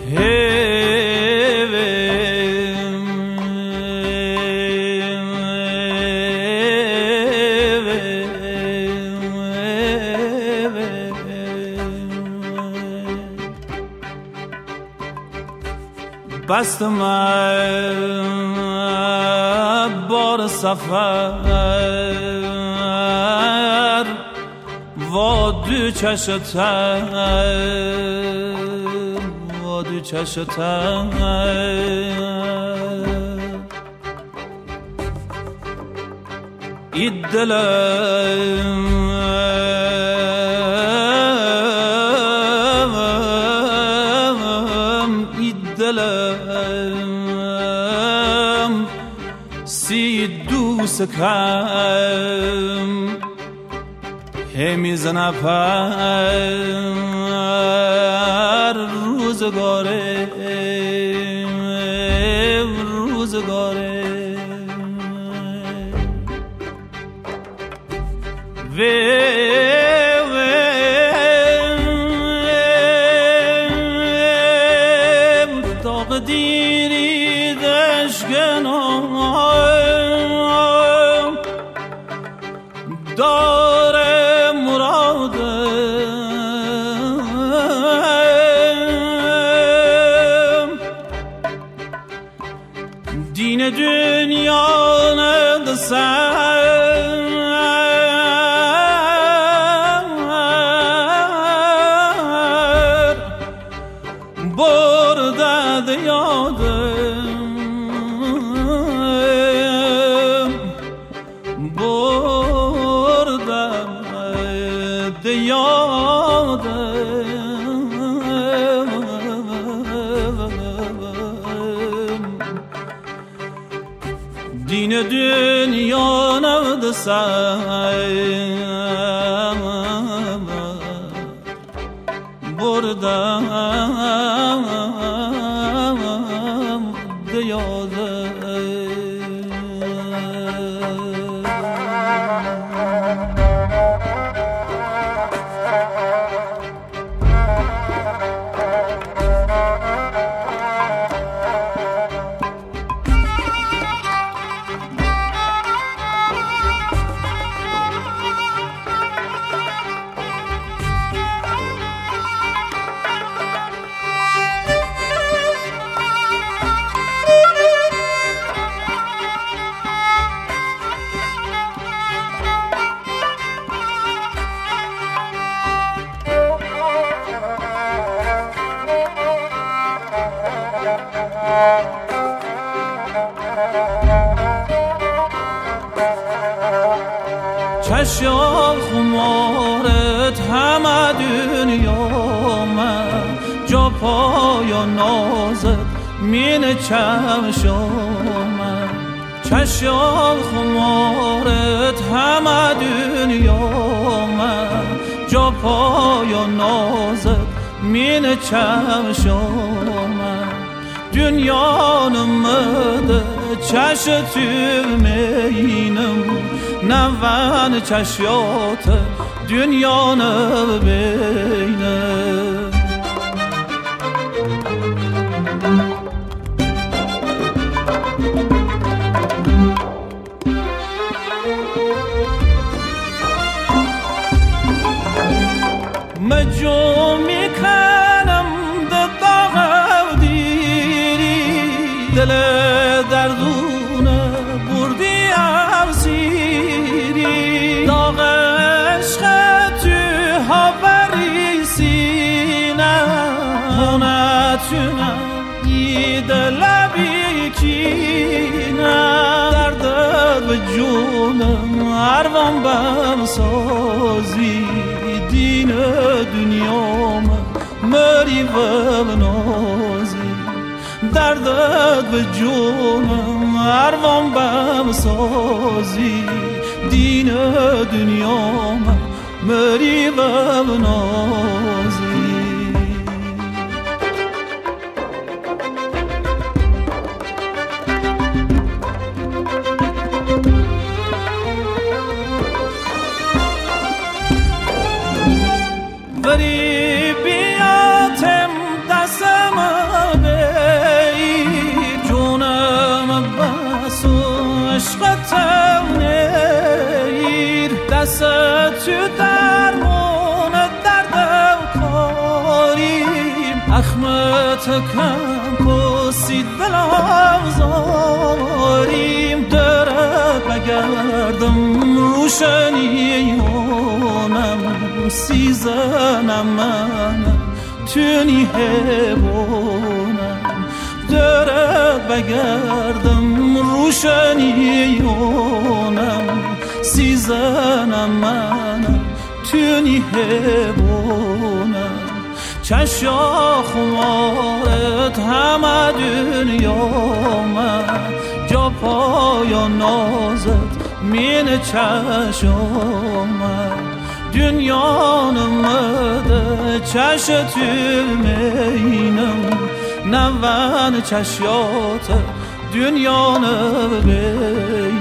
بستم بار سفر و دو چشتم ای دلم سی دوست کم همیزنه پر روزگاره داغ دیری دشگنم داره مرادم دین دنیا ندسم برده یادم برده یادم دین دنیا ندسم بردم ده یادم چشم خمارت همه دنیا من جا پای نازت مین چشم من چشم خمارت همه دنیا من جا پای نازت مین چشم من دنیا نمده چش تو مینم نوان چشیات دنیا نبینه مجو میکنم داغ دیری دل دردونه بردی افسیری داغ عشق تو هاوری سینه نتونم دید لبی کینه دردت به جونم عروان بمسازی دین دنیا مری و نازی دردت به جونم عروان بمسازی دین دنیا مری و نازی ولی بیاتم دستم کم کسی دلم زاریم درد بگردم روشنیونم سیزنم من تونی هبونم درد بگردم روشنیونم سیزنم من تونی هبونم چشا خمارت همه دنیا من جا پایا نازت مین چشامم دنیا نمده چش تلمینم نوان چشیات دنیا نبینم